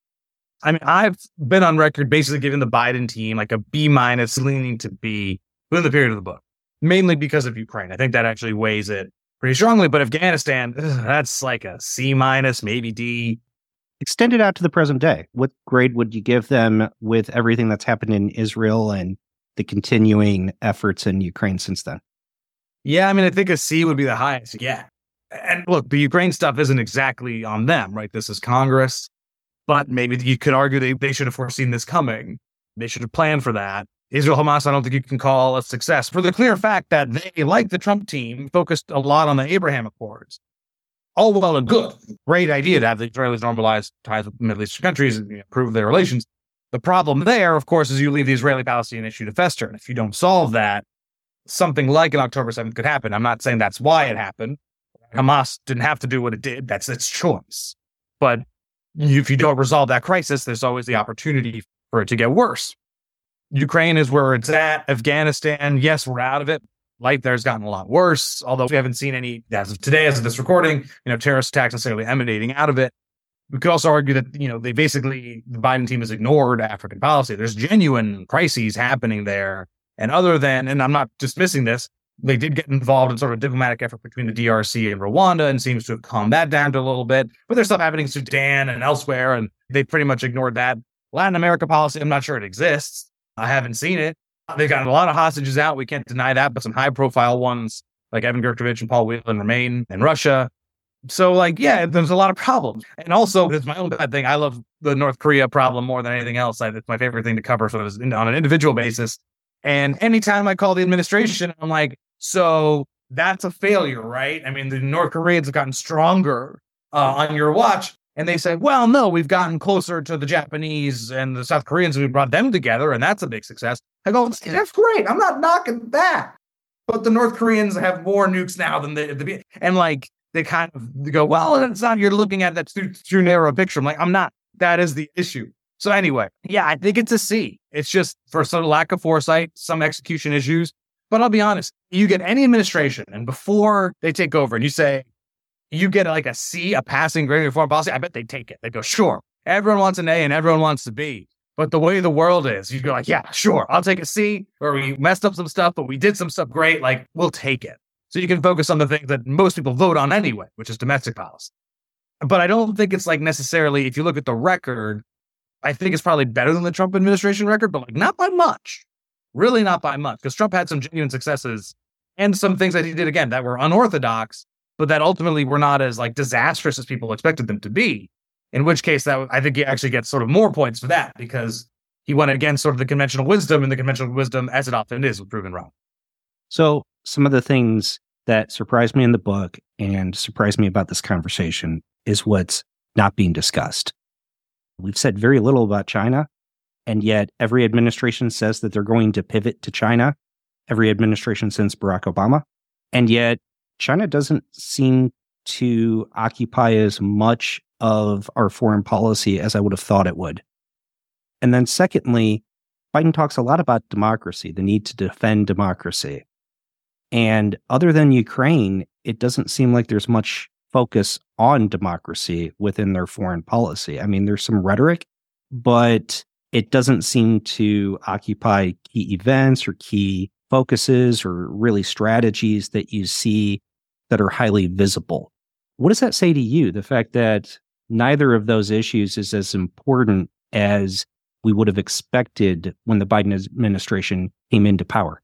I mean, I've been on record basically giving the Biden team like a B- leaning to B within the period of the book, mainly because of Ukraine. I think that actually weighs it pretty strongly. But Afghanistan, that's like a C-, maybe D. Extend it out to the present day. What grade would you give them with everything that's happened in Israel and the continuing efforts in Ukraine since then? Yeah, I mean, I think a C would be the highest. Yeah. And look, the Ukraine stuff isn't exactly on them, right? This is Congress. But maybe you could argue they should have foreseen this coming. They should have planned for that. Israel-Hamas, I don't think you can call a success for the clear fact that they, like the Trump team, focused a lot on the Abraham Accords. All well and good. Great idea to have the Israelis normalize ties with Middle Eastern countries and improve their relations. The problem there, of course, is you leave the Israeli-Palestinian issue to fester. And if you don't solve that, something like an October 7th could happen. I'm not saying that's why it happened. Hamas didn't have to do what it did. That's its choice. But if you don't resolve that crisis, there's always the opportunity for it to get worse. Ukraine is where it's at. Afghanistan, yes, we're out of it. Life there's gotten a lot worse, although we haven't seen any, as of today, as of this recording, terrorist attacks necessarily emanating out of it. We could also argue that, the Biden team has ignored African policy. There's genuine crises happening there. And other than, and I'm not dismissing this, they did get involved in sort of a diplomatic effort between the DRC and Rwanda and seems to have calmed that down to a little bit. But there's stuff happening in Sudan and elsewhere, and they pretty much ignored that. Latin America policy, I'm not sure it exists. I haven't seen it. They've gotten a lot of hostages out. We can't deny that, but some high-profile ones like Evan Gershkovich and Paul Whelan remain in Russia. So, there's a lot of problems. And also, it's my own bad thing. I love the North Korea problem more than anything else. It's my favorite thing to cover sort of on an individual basis. And anytime I call the administration, I'm like, so that's a failure, right? I mean, the North Koreans have gotten stronger on your watch. And they say, well, no, we've gotten closer to the Japanese and the South Koreans. We brought them together, and that's a big success. I go, that's great. I'm not knocking that. But the North Koreans have more nukes now than the and they kind of go, well, it's not, you're looking at that too narrow picture. I'm like, I'm not. That is the issue. So anyway, yeah, I think it's a C. It's just for some lack of foresight, some execution issues. But I'll be honest, you get any administration, and before they take over, and you say, you get like a C, a passing grade in foreign policy, I bet they take it. They go, sure. Everyone wants an A and everyone wants a B. But the way the world is, you go like, yeah, sure, I'll take a C, or we messed up some stuff, but we did some stuff great. We'll take it. So you can focus on the things that most people vote on anyway, which is domestic policy. But I don't think it's necessarily, if you look at the record, I think it's probably better than the Trump administration record, but not by much. Really not by much, because Trump had some genuine successes and some things that he did, again, that were unorthodox, but that ultimately were not as disastrous as people expected them to be. In which case, I think he actually gets sort of more points for that, because he went against sort of the conventional wisdom, and the conventional wisdom, as it often is, was proven wrong. So some of the things that surprised me in the book and surprised me about this conversation is what's not being discussed. We've said very little about China, and yet every administration says that they're going to pivot to China. Every administration since Barack Obama. And yet China doesn't seem to occupy as much of our foreign policy as I would have thought it would. And then secondly, Biden talks a lot about democracy, the need to defend democracy. And other than Ukraine, it doesn't seem like there's much focus on democracy within their foreign policy. I mean, there's some rhetoric, but it doesn't seem to occupy key events or key focuses or really strategies that you see that are highly visible. What does that say to you, the fact that neither of those issues is as important as we would have expected when the Biden administration came into power?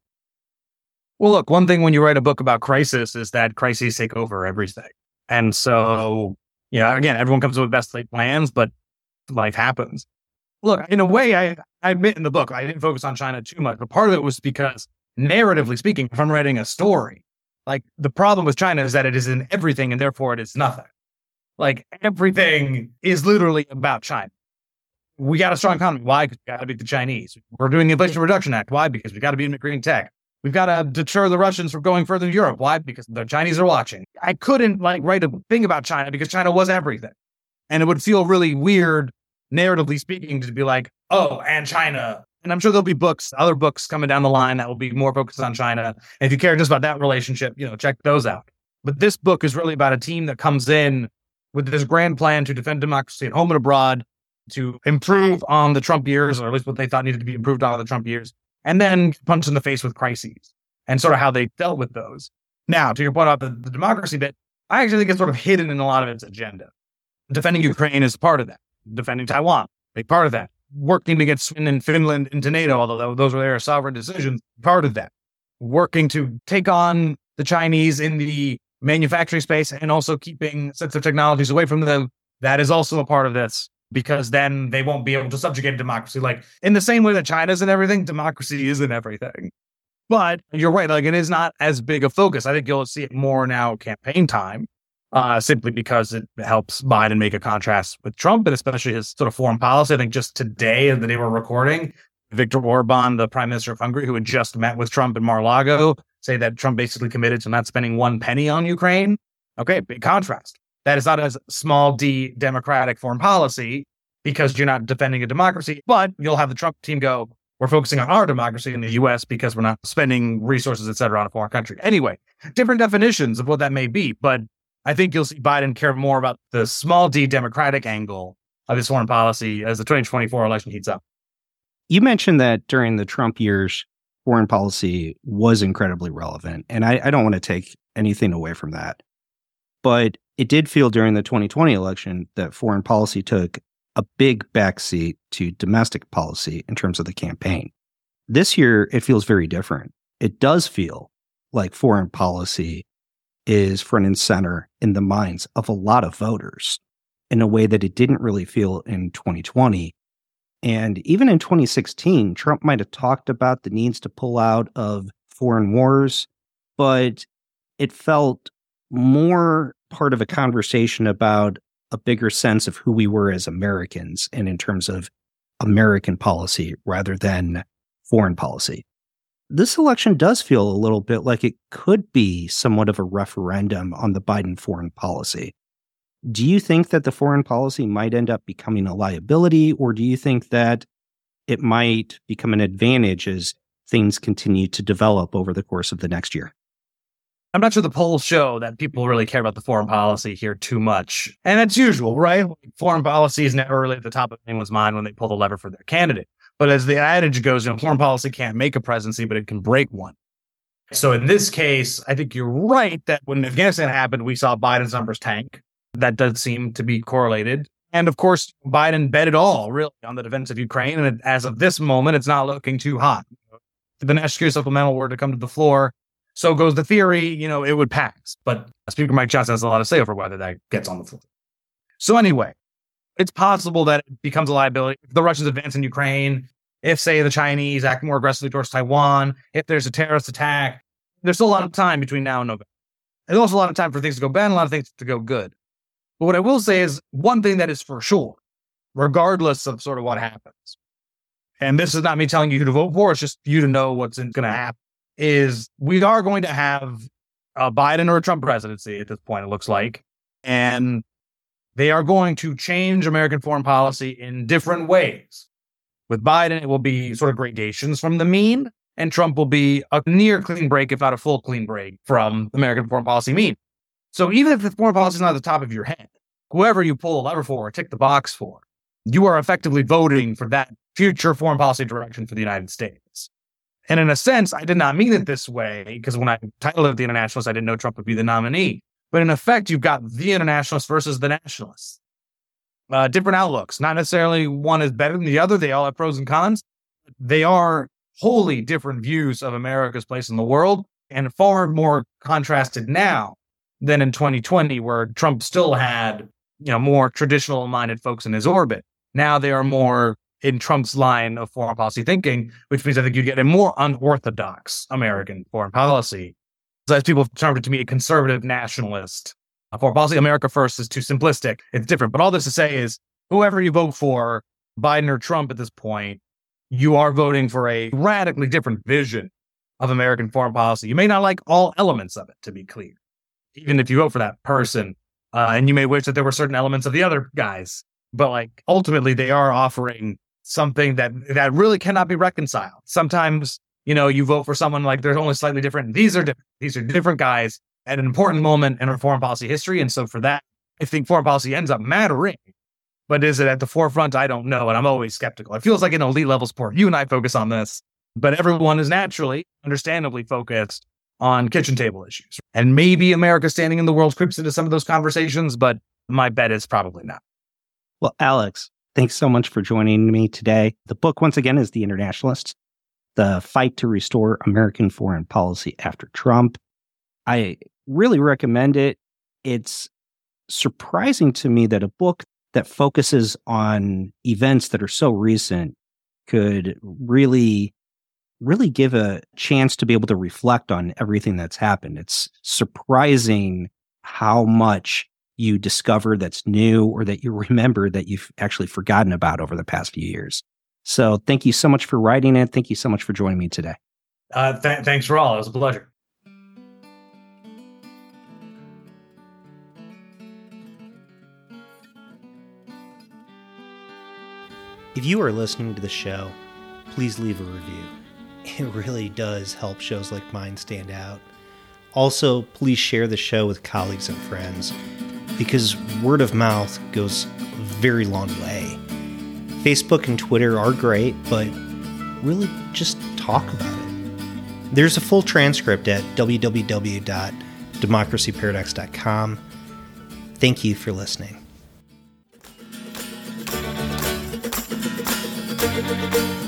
Well, look, one thing when you write a book about crisis is that crises take over everything. And so, again, everyone comes up with best laid plans, but life happens. Look, in a way, I admit in the book, I didn't focus on China too much, but part of it was because, narratively speaking, if I'm writing a story, like the problem with China is that it is in everything and therefore it is nothing. Like everything is literally about China. We got a strong economy. Why? Because we got to beat the Chinese. We're doing the Inflation Reduction Act. Why? Because we got to be in green tech. We've got to deter the Russians from going further to Europe. Why? Because the Chinese are watching. I couldn't write a thing about China because China was everything. And it would feel really weird, narratively speaking, to be like, oh, and China. And I'm sure there'll be other books coming down the line that will be more focused on China. And if you care just about that relationship, check those out. But this book is really about a team that comes in with this grand plan to defend democracy at home and abroad, to improve on the Trump years, or at least what they thought needed to be improved on the Trump years, and then punch in the face with crises and sort of how they dealt with those. Now, to your point about the democracy bit, I actually think it's sort of hidden in a lot of its agenda. Defending Ukraine is part of that. Defending Taiwan, big part of that. Working to get Sweden and Finland into NATO, although those were their sovereign decisions, part of that. Working to take on the Chinese in the manufacturing space and also keeping sensitive technologies away from them, that is also a part of this, because then they won't be able to subjugate democracy. Like in the same way that China's in everything, democracy is in everything. But you're right, it is not as big a focus. I think you'll see it more now campaign time, simply because it helps Biden make a contrast with Trump, and especially his sort of foreign policy. I think just today, the day we're recording, Viktor Orban, the prime minister of Hungary, who had just met with Trump in Mar-a-Lago, say that Trump basically committed to not spending one penny on Ukraine. Okay, big contrast. That is not a small d democratic foreign policy because you're not defending a democracy, but you'll have the Trump team go, we're focusing on our democracy in the U.S. because we're not spending resources, et cetera, on a foreign country. Anyway, different definitions of what that may be, but I think you'll see Biden care more about the small d democratic angle of his foreign policy as the 2024 election heats up. You mentioned that during the Trump years, foreign policy was incredibly relevant, and I don't want to take anything away from that. But it did feel during the 2020 election that foreign policy took a big backseat to domestic policy in terms of the campaign. This year, it feels very different. It does feel like foreign policy is front and center in the minds of a lot of voters in a way that it didn't really feel in 2020. And even in 2016, Trump might have talked about the needs to pull out of foreign wars, but it felt more part of a conversation about a bigger sense of who we were as Americans and in terms of American policy rather than foreign policy. This election does feel a little bit like it could be somewhat of a referendum on the Biden foreign policy. Do you think that the foreign policy might end up becoming a liability, or do you think that it might become an advantage as things continue to develop over the course of the next year? I'm not sure the polls show that people really care about the foreign policy here too much. And that's usual, right? Foreign policy is never really at the top of anyone's mind when they pull the lever for their candidate. But as the adage goes, foreign policy can't make a presidency, but it can break one. So in this case, I think you're right that when Afghanistan happened, we saw Biden's numbers tank. That does seem to be correlated. And of course, Biden bet it all really on the defense of Ukraine. And as of this moment, it's not looking too hot. If the national security supplemental were to come to the floor, so goes the theory, it would pass. But Speaker Mike Johnson has a lot to say over whether that gets on the floor. So anyway, it's possible that it becomes a liability. If the Russians advance in Ukraine, if, say, the Chinese act more aggressively towards Taiwan, if there's a terrorist attack, there's still a lot of time between now and November. There's also a lot of time for things to go bad and a lot of things to go good. But what I will say is one thing that is for sure, regardless of sort of what happens, and this is not me telling you who to vote for, it's just you to know what's going to happen, is we are going to have a Biden or a Trump presidency at this point, it looks like. And they are going to change American foreign policy in different ways. With Biden, it will be sort of gradations from the mean, and Trump will be a near clean break, if not a full clean break, from American foreign policy mean. So even if the foreign policy is not at the top of your head, whoever you pull a lever for or tick the box for, you are effectively voting for that future foreign policy direction for the United States. And in a sense, I did not mean it this way, because when I titled it The Internationalist, I didn't know Trump would be the nominee. But in effect, you've got the internationalists versus the nationalists. Different outlooks. Not necessarily one is better than the other. They all have pros and cons. They are wholly different views of America's place in the world, and far more contrasted now than in 2020, where Trump still had, more traditional-minded folks in his orbit. Now they are more in Trump's line of foreign policy thinking, which means I think you get a more unorthodox American foreign policy. So as people have termed it to me, a conservative nationalist foreign policy. America first is too simplistic. It's different. But all this to say is, whoever you vote for, Biden or Trump at this point, you are voting for a radically different vision of American foreign policy. You may not like all elements of it, to be clear, even if you vote for that person. And you may wish that there were certain elements of the other guys. But ultimately, they are offering something that really cannot be reconciled. Sometimes, you vote for someone they're only slightly different. These are different. These are different guys at an important moment in our foreign policy history. And so for that, I think foreign policy ends up mattering. But is it at the forefront? I don't know. And I'm always skeptical. It feels like an elite level sport. You and I focus on this, but everyone is naturally, understandably focused on kitchen table issues. And maybe America's standing in the world creeps into some of those conversations, but my bet is probably not. Well, Alex, thanks so much for joining me today. The book, once again, is The Internationalists, The Fight to Restore American Foreign Policy After Trump. I really recommend it. It's surprising to me that a book that focuses on events that are so recent could really give a chance to be able to reflect on everything that's happened. It's surprising how much you discover that's new or that you remember that you've actually forgotten about over the past few years. So thank you so much for writing it. Thank you so much for joining me today. Thanks for all. It was a pleasure. If you are listening to the show, please leave a review. It really does help shows like mine stand out. Also, please share the show with colleagues and friends, because word of mouth goes a very long way. Facebook and Twitter are great, but really just talk about it. There's a full transcript at www.democracyparadox.com. Thank you for listening.